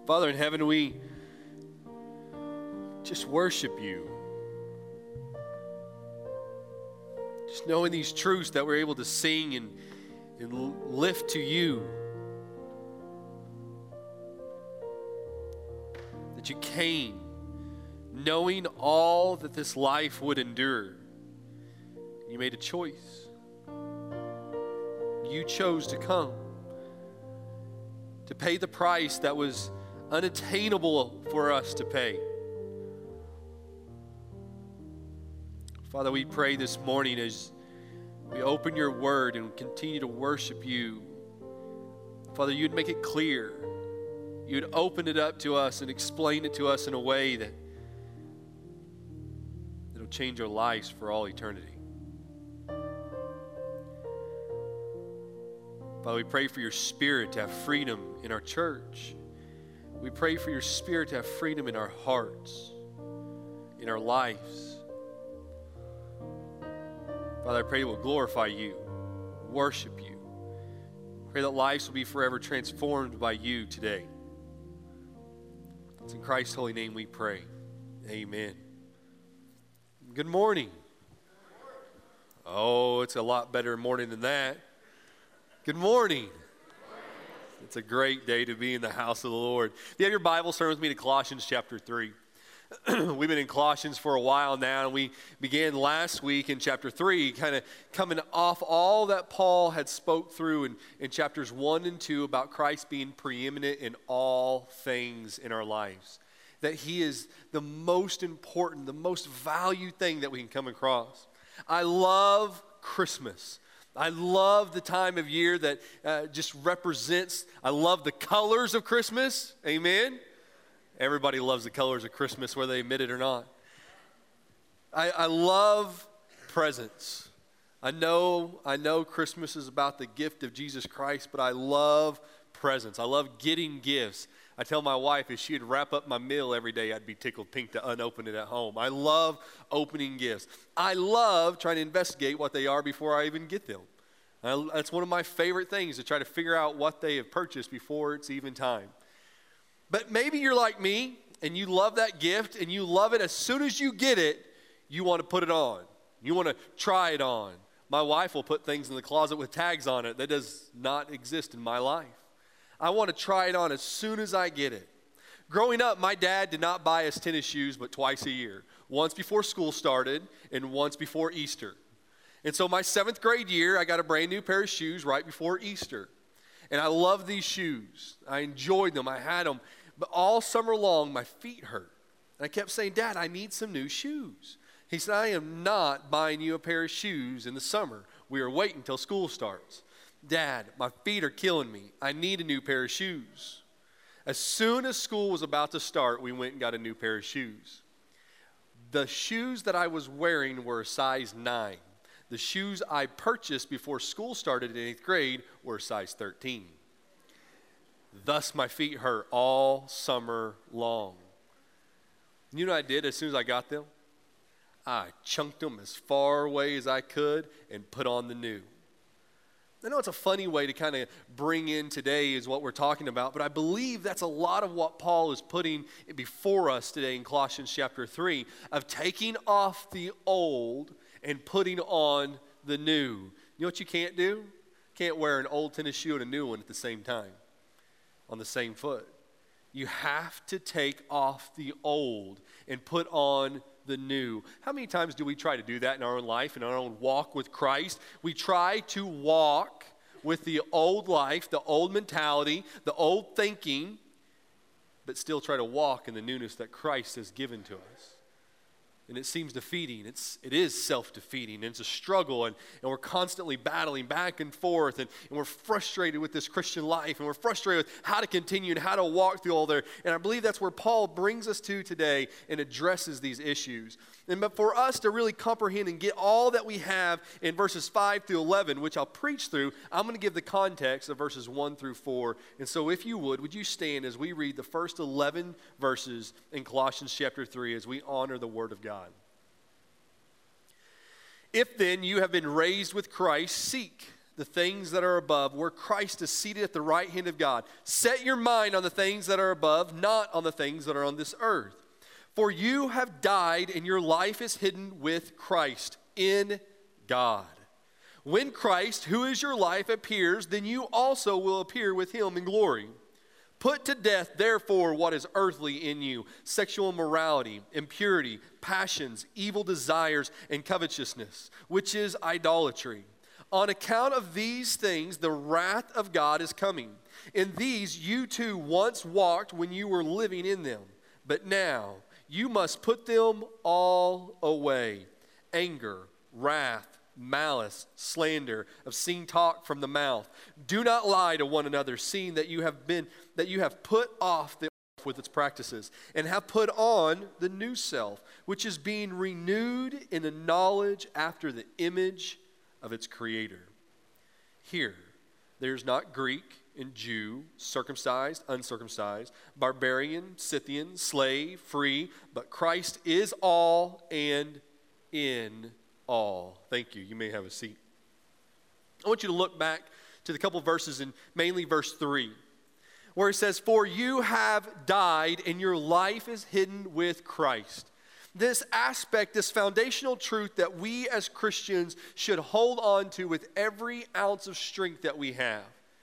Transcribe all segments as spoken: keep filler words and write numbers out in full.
Father in heaven, we just worship you. Just knowing these truths that we're able to sing and, and lift to you. That you came knowing all that this life would endure. You made a choice. You chose to come to pay the price that was unattainable for us to pay. Father, we pray this morning as we open your word and continue to worship you. Father, you'd make it clear. You'd open it up to us and explain it to us in a way that it'll change our lives for all eternity. Father, we pray for your Spirit to have freedom in our church. We pray for your Spirit to have freedom in our hearts, in our lives. Father, I pray we'll glorify you, worship you. Pray that lives will be forever transformed by you today. It's in Christ's holy name we pray. Amen. Good morning. Oh, it's a lot better morning than that. Good morning. It's a great day to be in the house of the Lord. If you have your Bible, turn with me to Colossians chapter three. We've been in Colossians for a while now, and we began last week in chapter three, kind of coming off all that Paul had spoke through in, in chapters one and two about Christ being preeminent in all things in our lives. That he is the most important, the most valued thing that we can come across. I love Christmas. I love the time of year that uh, just represents, I love the colors of Christmas. Amen. Everybody loves the colors of Christmas, whether they admit it or not. I, I love presents. I know, I know Christmas is about the gift of Jesus Christ, but I love presents. I love getting gifts. I tell my wife if she'd wrap up my meal every day, I'd be tickled pink to unopen it at home. I love opening gifts. I love trying to investigate what they are before I even get them. I, that's one of my favorite things, to try to figure out what they have purchased before it's even time. But maybe you're like me, and you love that gift, and you love it. As soon as you get it, you want to put it on. You want to try it on. My wife will put things in the closet with tags on it that does not exist in my life. I want to try it on as soon as I get it. Growing up, my dad did not buy us tennis shoes but twice a year. Once before school started and once before Easter. And so my seventh grade year, I got a brand new pair of shoes right before Easter. And I loved these shoes. I enjoyed them. I had them. But all summer long, my feet hurt. And I kept saying, Dad, I need some new shoes. He said, I am not buying you a pair of shoes in the summer. We are waiting until school starts. Dad, my feet are killing me. I need a new pair of shoes. As soon as school was about to start, we went and got a new pair of shoes. The shoes that I was wearing were a size nine. The shoes I purchased before school started in eighth grade were a size thirteen. Thus, my feet hurt all summer long. You know what I did as soon as I got them? I chunked them as far away as I could and put on the new. I know it's a funny way to kind of bring in today is what we're talking about, but I believe that's a lot of what Paul is putting before us today in Colossians chapter three, of taking off the old and putting on the new. You know what you can't do? Can't wear an old tennis shoe and a new one at the same time, on the same foot. You have to take off the old and put on the new. How many times do we try to do that in our own life, in our own walk with Christ? We try to walk with the old life, the old mentality, the old thinking, but still try to walk in the newness that Christ has given to us. And it seems defeating. It's, it is self-defeating. And it's a struggle. And, and we're constantly battling back and forth. And, and we're frustrated with this Christian life. And we're frustrated with how to continue and how to walk through all there. And I believe that's where Paul brings us to today and addresses these issues. And but for us to really comprehend and get all that we have in verses five through eleven, which I'll preach through, I'm going to give the context of verses one through four. And so if you would, would you stand as we read the first eleven verses in Colossians chapter three as we honor the Word of God. If then you have been raised with Christ, seek the things that are above, where Christ is seated at the right hand of God. Set your mind on the things that are above, not on the things that are on this earth. For you have died, and your life is hidden with Christ in God. When Christ, who is your life, appears, then you also will appear with him in glory. Put to death, therefore, what is earthly in you: sexual immorality, impurity, passions, evil desires, and covetousness, which is idolatry. On account of these things, the wrath of God is coming. In these you too once walked when you were living in them. But now you must put them all away: anger, wrath, malice, slander, obscene talk from the mouth. Do not lie to one another, seeing that you have been that you have put off the old with its practices, and have put on the new self, which is being renewed in the knowledge after the image of its creator. Here, there's not Greek and Jew, circumcised, uncircumcised, barbarian, Scythian, slave, free, but Christ is all and in all. Thank you. You may have a seat. I want you to look back to the couple verses, in mainly verse three, where it says, "For you have died, and your life is hidden with Christ." This aspect, this foundational truth that we as Christians should hold on to with every ounce of strength that we have,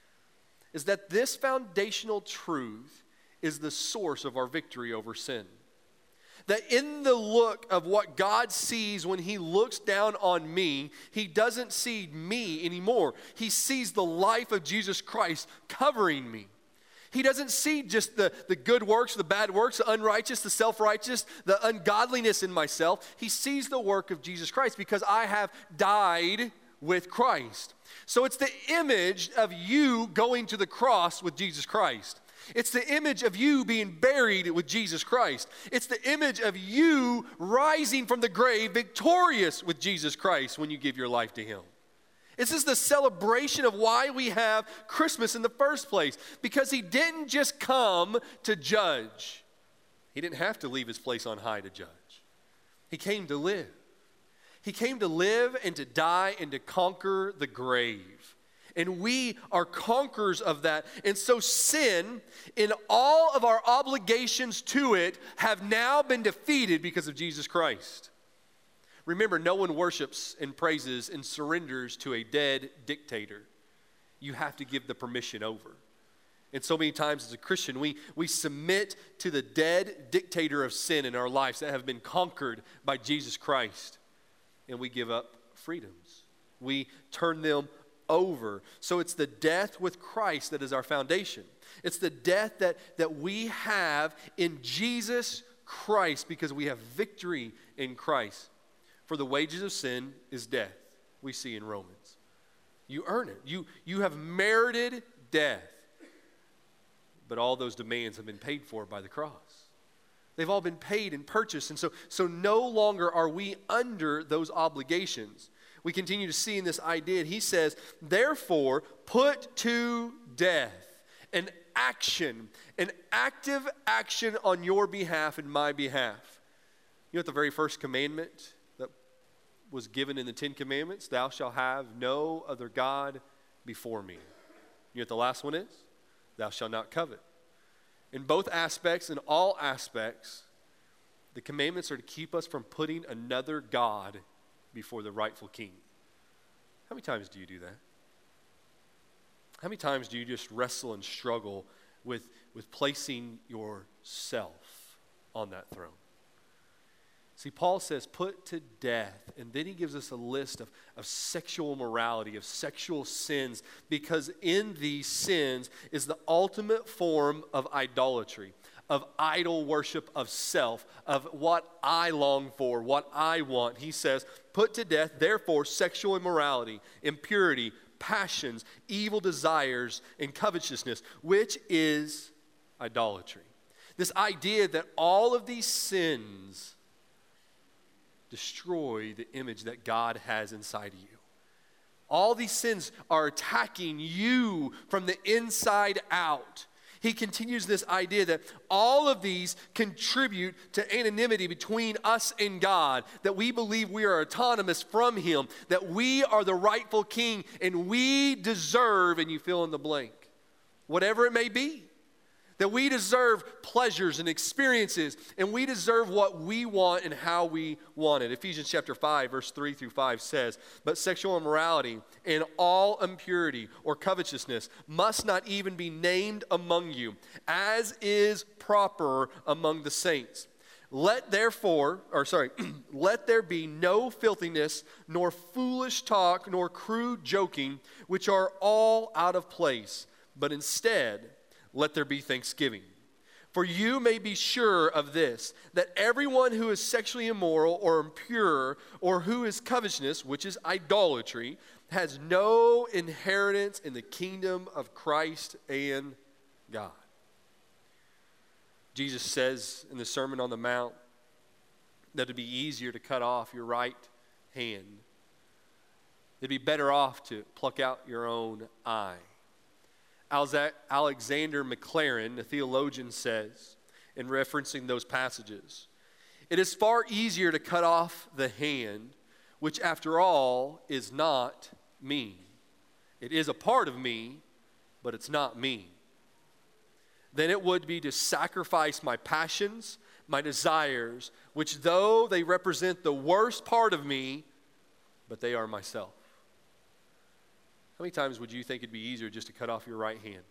is that this foundational truth is the source of our victory over sin. That in the look of what God sees when he looks down on me, he doesn't see me anymore. He sees the life of Jesus Christ covering me. He doesn't see just the, the good works, the bad works, the unrighteous, the self-righteous, the ungodliness in myself. He sees the work of Jesus Christ because I have died with Christ. So it's the image of you going to the cross with Jesus Christ. It's the image of you being buried with Jesus Christ. It's the image of you rising from the grave victorious with Jesus Christ when you give your life to him. This is the celebration of why we have Christmas in the first place, because he didn't just come to judge. He didn't have to leave his place on high to judge. He came to live. He came to live and to die and to conquer the grave. And we are conquerors of that. And so sin, in all of our obligations to it, have now been defeated because of Jesus Christ. Remember, no one worships and praises and surrenders to a dead dictator. You have to give the permission over. And so many times as a Christian, we, we submit to the dead dictator of sin in our lives that have been conquered by Jesus Christ. And we give up freedoms. We turn them over. So it's the death with Christ that is our foundation. It's the death that, that we have in Jesus Christ because we have victory in Christ. For the wages of sin is death, we see in Romans. You earn it. You, you have merited death. But all those demands have been paid for by the cross. They've all been paid and purchased. And so, so no longer are we under those obligations. We continue to see in this idea. He says, therefore, put to death an action, an active action on your behalf and my behalf. You know what the very first commandment that was given in the Ten Commandments? Thou shalt have no other God before me. You know what the last one is? Thou shalt not covet. In both aspects, in all aspects, the commandments are to keep us from putting another God before the rightful king. How many times do you do that? How many times do you just wrestle and struggle with, with placing yourself on that throne? See, Paul says, put to death, and then he gives us a list of, of sexual immorality, of sexual sins, because in these sins is the ultimate form of idolatry, of idol worship of self, of what I long for, what I want. He says, put to death, therefore, sexual immorality, impurity, passions, evil desires, and covetousness, which is idolatry. This idea that all of these sins destroy the image that God has inside of you. All these sins are attacking you from the inside out. he continues this idea that all of these contribute to anonymity between us and God, that we believe we are autonomous from him, that we are the rightful king, and we deserve, and you fill in the blank, whatever it may be. That we deserve pleasures and experiences, and we deserve what we want and how we want it. Ephesians chapter five, verse three through five says, "But sexual immorality and all impurity or covetousness must not even be named among you, as is proper among the saints. Let therefore, or sorry, let there be no filthiness, nor foolish talk, nor crude joking, which are all out of place, but instead, let there be thanksgiving. For you may be sure of this, that everyone who is sexually immoral or impure, or who is covetousness, which is idolatry, has no inheritance in the kingdom of Christ and God." Jesus says in the Sermon on the Mount that it'd be easier to cut off your right hand. It'd be better off to pluck out your own eye. Alexander McLaren, a theologian, says, in referencing those passages, "It is far easier to cut off the hand, which after all is not me. It is a part of me, but it's not me. Than it would be to sacrifice my passions, my desires, which though they represent the worst part of me, but they are myself." How many times would you think it'd be easier just to cut off your right hand?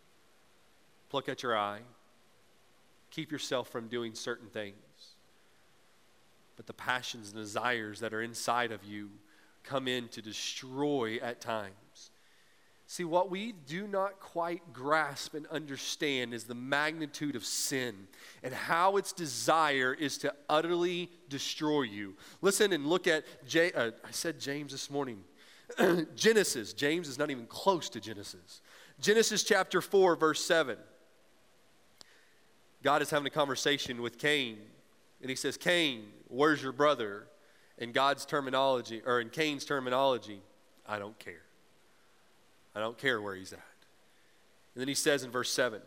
Pluck out your eye. Keep yourself from doing certain things. But the passions and desires that are inside of you come in to destroy at times. See, what we do not quite grasp and understand is the magnitude of sin and how its desire is to utterly destroy you. Listen and look at, J- uh, I said James this morning. Genesis. James is not even close to Genesis. Genesis chapter four, verse seven. God is having a conversation with Cain. And he says, "Cain, where's your brother?" In God's terminology, or in Cain's terminology, "I don't care. I don't care where he's at." And then he says in verse seven,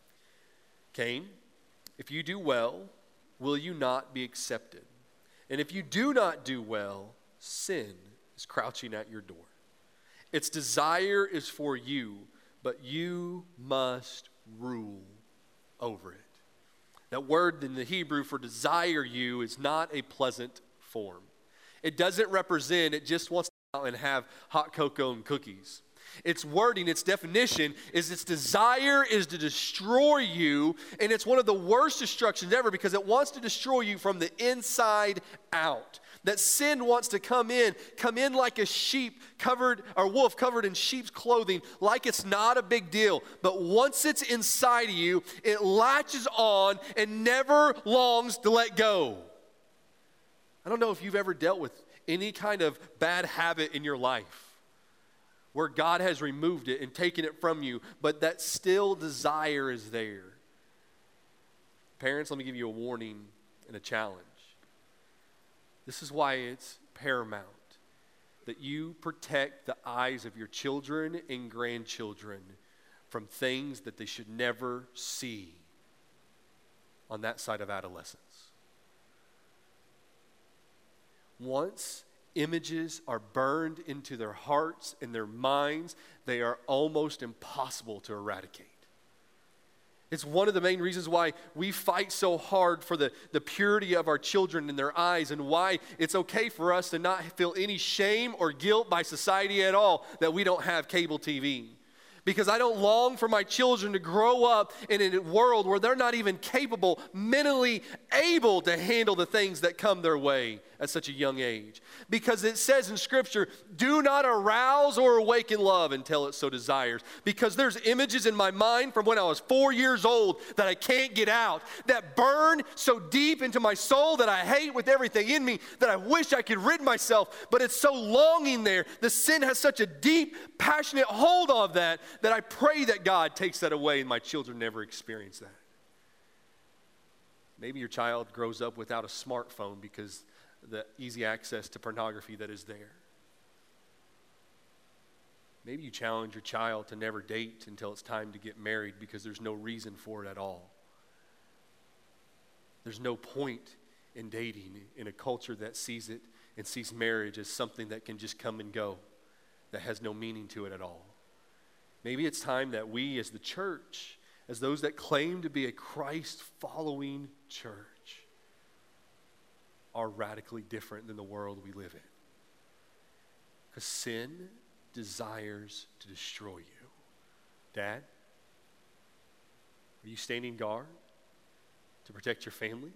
"Cain, if you do well, will you not be accepted? And if you do not do well, sin is crouching at your door. Its desire is for you, but you must rule over it." That word in the Hebrew for desire you is not a pleasant form. It doesn't represent, it just wants to go out and have hot cocoa and cookies. Its wording, its definition is its desire is to destroy you, and it's one of the worst destructions ever because it wants to destroy you from the inside out. That sin wants to come in, come in like a sheep covered, or wolf covered in sheep's clothing, like it's not a big deal. But once it's inside of you, it latches on and never longs to let go. I don't know if you've ever dealt with any kind of bad habit in your life where God has removed it and taken it from you, but that still desire is there. Parents, let me give you a warning and a challenge. This is why it's paramount that you protect the eyes of your children and grandchildren from things that they should never see on that side of adolescence. Once images are burned into their hearts and their minds, they are almost impossible to eradicate. It's one of the main reasons why we fight so hard for the, the purity of our children in their eyes, and why it's okay for us to not feel any shame or guilt by society at all that we don't have cable T V. Because I don't long for my children to grow up in a world where they're not even capable, mentally able to handle the things that come their way at such a young age. Because it says in Scripture, do not arouse or awaken love until it so desires. Because there's images in my mind from when I was four years old that I can't get out, that burn so deep into my soul that I hate with everything in me, that I wish I could rid myself, but it's so longing there. The sin has such a deep, passionate hold of that, that I pray that God takes that away and my children never experience that. Maybe your child grows up without a smartphone because the easy access to pornography that is there. Maybe you challenge your child to never date until it's time to get married because there's no reason for it at all. There's no point in dating in a culture that sees it and sees marriage as something that can just come and go, that has no meaning to it at all. Maybe it's time that we as the church, as those that claim to be a Christ-following church, are radically different than the world we live in. Because sin desires to destroy you. Dad, are you standing guard to protect your family?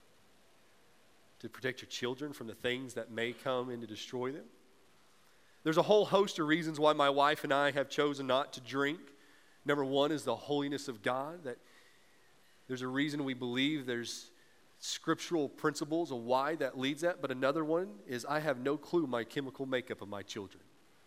To protect your children from the things that may come and to destroy them? There's a whole host of reasons why my wife and I have chosen not to drink. Number one is the holiness of God. That there's a reason we believe there's scriptural principles of why that leads that. But another one is I have no clue my chemical makeup of my children.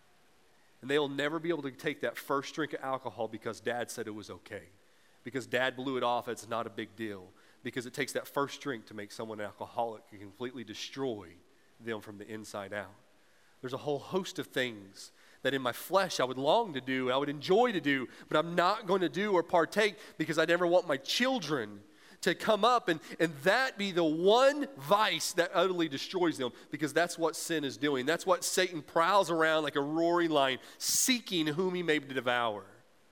And they'll never be able to take that first drink of alcohol because dad said it was okay. Because dad blew it off, it's not a big deal. Because it takes that first drink to make someone alcoholic and completely destroy them from the inside out. There's a whole host of things that in my flesh I would long to do, I would enjoy to do, but I'm not going to do or partake because I never want my children to come up and, and that be the one vice that utterly destroys them, because that's what sin is doing. That's what Satan prowls around like a roaring lion, seeking whom he may devour.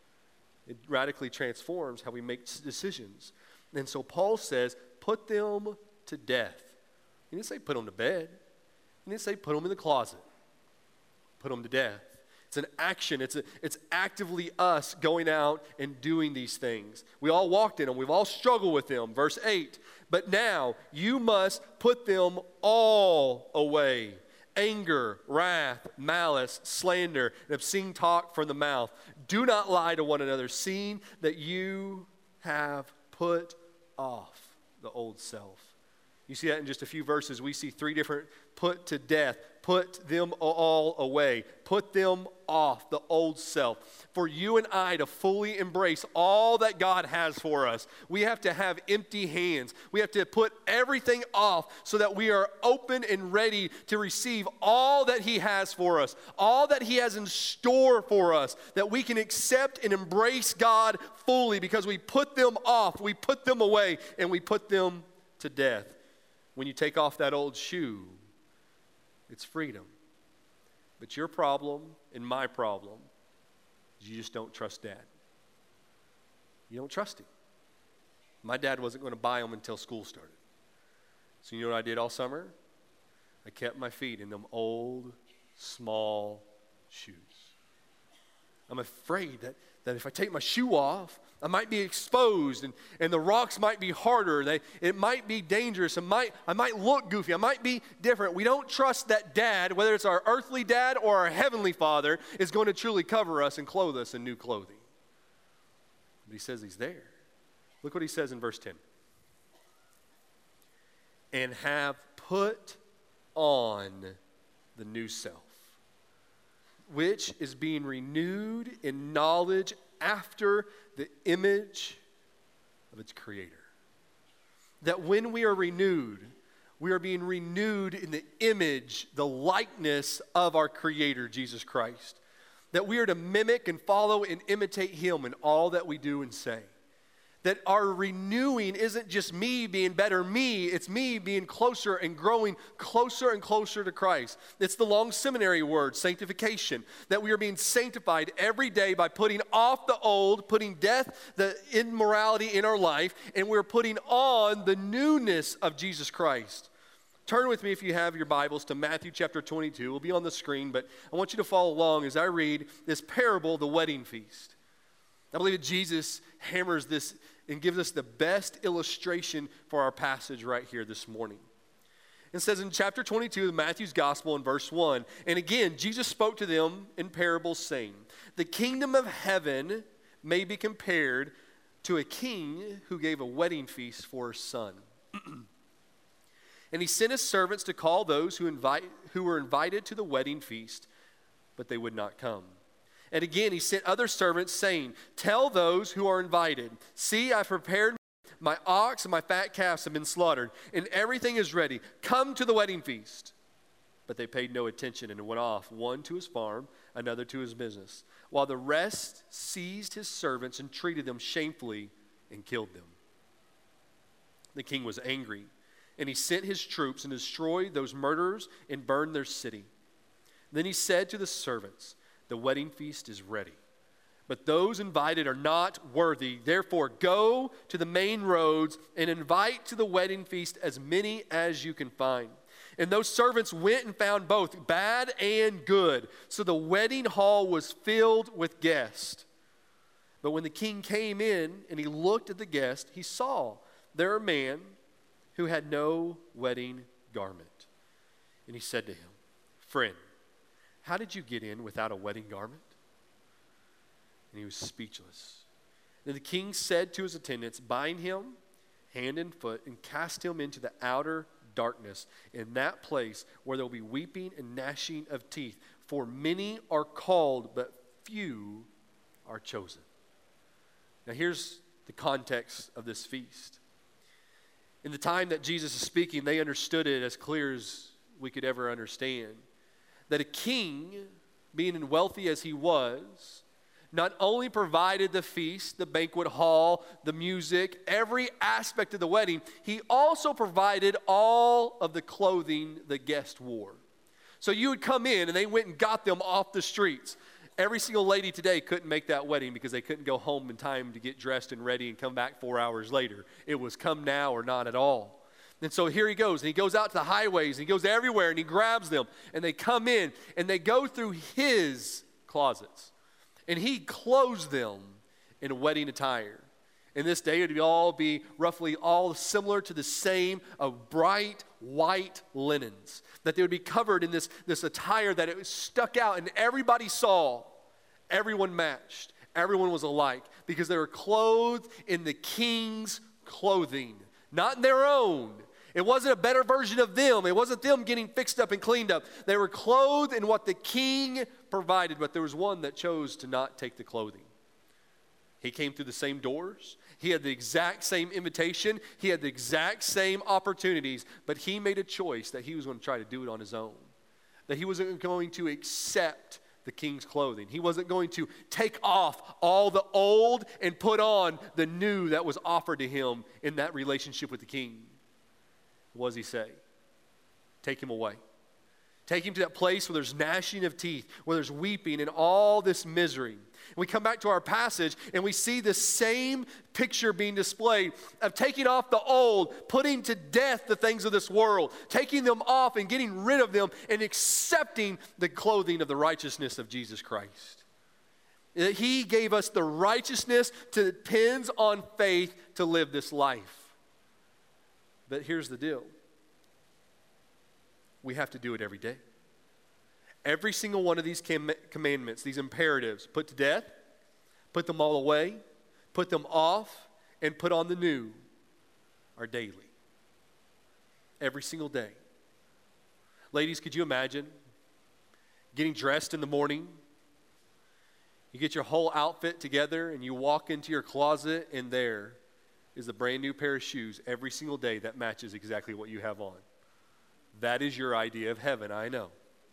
It radically transforms how we make decisions. And so Paul says, put them to death. He didn't say put them to bed. He didn't say put them in the closet. Put them to death. It's an action. It's, a, it's actively us going out and doing these things. We all walked in them. We've all struggled with them. Verse eight, but now you must put them all away. Anger, wrath, malice, slander, and obscene talk from the mouth. Do not lie to one another, seeing that you have put off the old self. You see that in just a few verses. We see three different put to death, put them all away, put them off, the old self. For you and I to fully embrace all that God has for us, we have to have empty hands. We have to put everything off so that we are open and ready to receive all that He has for us, all that He has in store for us, that we can accept and embrace God fully because we put them off, we put them away, and we put them to death. When you take off that old shoe, it's freedom. But your problem and my problem is you just don't trust Dad. You don't trust him. My dad wasn't going to buy them until school started. So you know what I did all summer? I kept my feet in them old, small shoes. I'm afraid that, that if I take my shoe off, I might be exposed and, and the rocks might be harder. They, it might be dangerous. It might, I might look goofy. I might be different. We don't trust that Dad, whether it's our earthly dad or our heavenly Father, is going to truly cover us and clothe us in new clothing. But He says He's there. Look what He says in verse ten. And have put on the new self, which is being renewed in knowledge after the image of its Creator. That when we are renewed, we are being renewed in the image, the likeness of our Creator, Jesus Christ. That we are to mimic and follow and imitate Him in all that we do and say. That our renewing isn't just me being better me, it's me being closer and growing closer and closer to Christ. It's the long seminary word, sanctification. That we are being sanctified every day by putting off the old, putting death, the immorality in our life, and we're putting on the newness of Jesus Christ. Turn with me, if you have your Bibles, to Matthew chapter twenty-two. It will be on the screen, but I want you to follow along as I read this parable, the wedding feast. I believe that Jesus hammers this and gives us the best illustration for our passage right here this morning. It says in chapter twenty-two of Matthew's Gospel in verse one, and again, Jesus spoke to them in parables saying, the kingdom of heaven may be compared to a king who gave a wedding feast for his son. And he sent his servants to call those who, invite, who were invited to the wedding feast, but they would not come. And again, he sent other servants, saying, tell those who are invited, see, I've prepared my ox and my fat calves have been slaughtered, and everything is ready. Come to the wedding feast. But they paid no attention and went off, one to his farm, another to his business, while the rest seized his servants and treated them shamefully and killed them. The king was angry, and he sent his troops and destroyed those murderers and burned their city. Then he said to the servants, "The wedding feast is ready, but those invited are not worthy. Therefore, go to the main roads and invite to the wedding feast as many as you can find." And those servants went and found both bad and good. So the wedding hall was filled with guests. But when the king came in and he looked at the guests, he saw there a man who had no wedding garment. And he said to him, "Friend, how did you get in without a wedding garment?" And he was speechless. Then the king said to his attendants, "Bind him hand and foot and cast him into the outer darkness, in that place where there will be weeping and gnashing of teeth. For many are called, but few are chosen." Now here's the context of this feast. In the time that Jesus is speaking, they understood it as clear as we could ever understand. That a king, being as wealthy as he was, not only provided the feast, the banquet hall, the music, every aspect of the wedding, he also provided all of the clothing the guest wore. So you would come in and they went and got them off the streets. Every single lady today couldn't make that wedding because they couldn't go home in time to get dressed and ready and come back four hours later. It was come now or not at all. And so here he goes, and he goes out to the highways, and he goes everywhere, and he grabs them, and they come in, and they go through his closets. And he clothes them in wedding attire. In this day, it would all be roughly all similar to the same of bright white linens. That they would be covered in this, this attire that it stuck out and everybody saw. Everyone matched. Everyone was alike because they were clothed in the king's clothing, not in their own. It wasn't a better version of them. It wasn't them getting fixed up and cleaned up. They were clothed in what the king provided, but there was one that chose to not take the clothing. He came through the same doors. He had the exact same invitation. He had the exact same opportunities, but he made a choice that he was going to try to do it on his own. That he wasn't going to accept the king's clothing. He wasn't going to take off all the old and put on the new that was offered to him in that relationship with the king. What does he say? Take him away. Take him to that place where there's gnashing of teeth, where there's weeping and all this misery. And we come back to our passage and we see the same picture being displayed of taking off the old, putting to death the things of this world, taking them off and getting rid of them and accepting the clothing of the righteousness of Jesus Christ. He gave us the righteousness that depends on faith to live this life. But here's the deal. We have to do it every day. Every single one of these com- commandments, these imperatives, put to death, put them all away, put them off, and put on the new, are daily. Every single day. Ladies, could you imagine getting dressed in the morning? You get your whole outfit together and you walk into your closet and there is a brand new pair of shoes every single day that matches exactly what you have on. That is your idea of heaven, I know.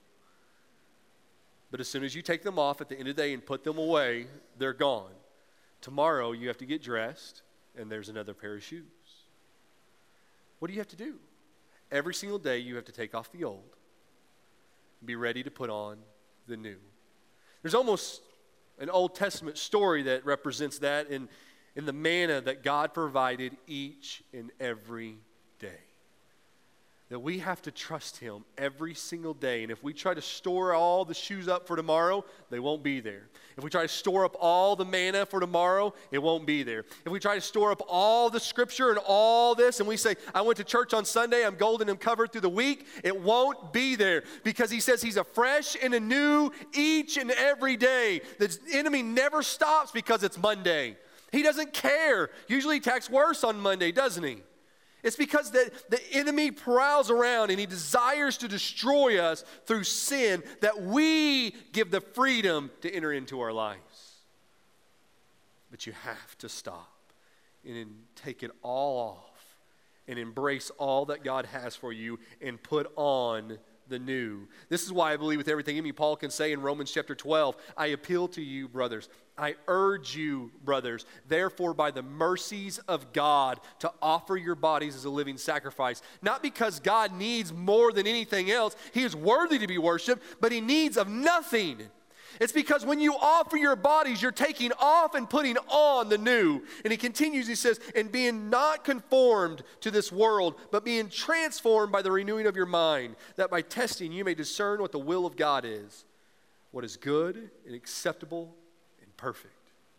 But as soon as you take them off at the end of the day and put them away, they're gone. Tomorrow you have to get dressed and there's another pair of shoes. What do you have to do? Every single day you have to take off the old and be ready to put on the new. There's almost an Old Testament story that represents that in in the manna that God provided each and every day. That we have to trust Him every single day. And if we try to store all the shoes up for tomorrow, they won't be there. If we try to store up all the manna for tomorrow, it won't be there. If we try to store up all the scripture and all this, and we say, I went to church on Sunday, I'm golden and covered through the week, it won't be there. Because He says He's a fresh and a new each and every day. The enemy never stops because it's Monday. He doesn't care. Usually He attacks worse on Monday, doesn't he? It's because the, the enemy prowls around and he desires to destroy us through sin that we give the freedom to enter into our lives. But you have to stop and take it all off and embrace all that God has for you and put on the new. This is why I believe with everything in me, Paul can say in Romans chapter twelve, I appeal to you, brothers. I urge you, brothers, therefore by the mercies of God, to offer your bodies as a living sacrifice. Not because God needs more than anything else. He is worthy to be worshiped, but he needs of nothing. It's because when you offer your bodies, you're taking off and putting on the new. And he continues, he says, and being not conformed to this world, but being transformed by the renewing of your mind, that by testing you may discern what the will of God is, what is good and acceptable and perfect.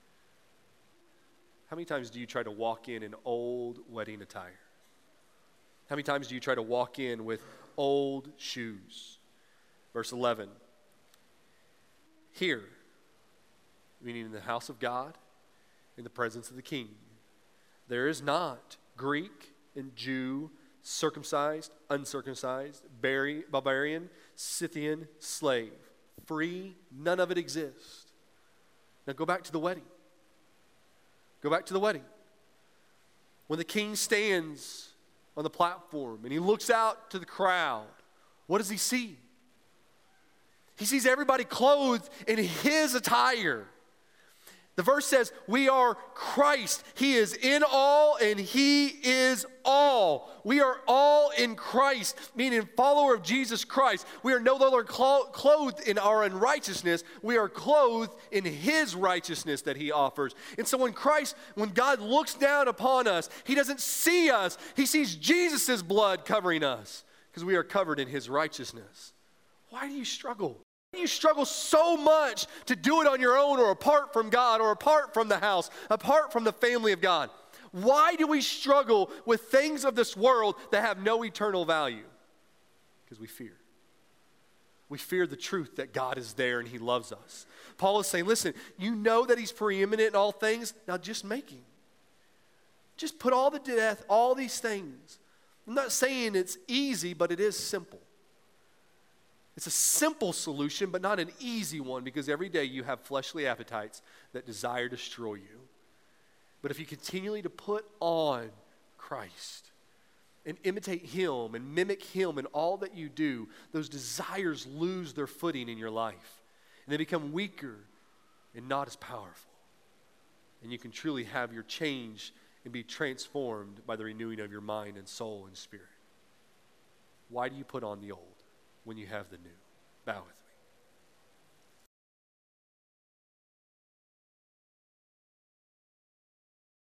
How many times do you try to walk in an old wedding attire? How many times do you try to walk in with old shoes? Verse eleven. Here, meaning in the house of God, in the presence of the King, there is not Greek and Jew, circumcised, uncircumcised, barbarian, Scythian, slave. Free, none of it exists. Now go back to the wedding. Go back to the wedding. When the King stands on the platform and he looks out to the crowd, what does he see? He sees everybody clothed in his attire. The verse says, we are Christ. He is in all and he is all. We are all in Christ, meaning follower of Jesus Christ. We are no longer clo- clothed in our unrighteousness. We are clothed in his righteousness that he offers. And so when Christ, when God looks down upon us, he doesn't see us. He sees Jesus' blood covering us because we are covered in his righteousness. Why do you struggle? You struggle so much to do it on your own or apart from God or apart from the house, apart from the family of God. Why do we struggle with things of this world that have no eternal value? Because we fear. We fear the truth that God is there and he loves us. Paul is saying, listen, you know that he's preeminent in all things. Now just make him. Just put all the death, all these things. I'm not saying it's easy, but it is simple. It's a simple solution, but not an easy one, because every day you have fleshly appetites that desire to destroy you. But if you continually to put on Christ and imitate him and mimic him in all that you do, those desires lose their footing in your life. And they become weaker and not as powerful. And you can truly have your change and be transformed by the renewing of your mind and soul and spirit. Why do you put on the old when you have the new? Bow with me.